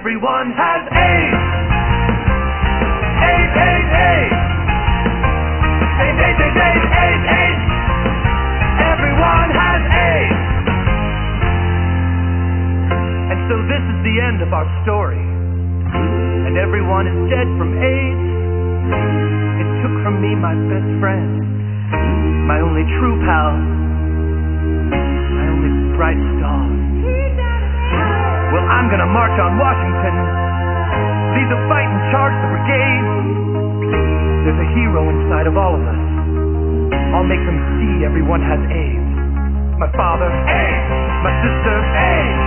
Everyone has AIDS. AIDS, AIDS, AIDS. AIDS, AIDS, AIDS, AIDS, AIDS, AIDS. Everyone has AIDS. And so this is the end of our story. And everyone is dead from AIDS. It took from me my best friend, my only true pal, my only bright star. Well, I'm gonna march on Washington, lead the fight and charge the brigade. There's a hero inside of all of us. I'll make them see everyone has AIDS. My father, AIDS. My sister, AIDS.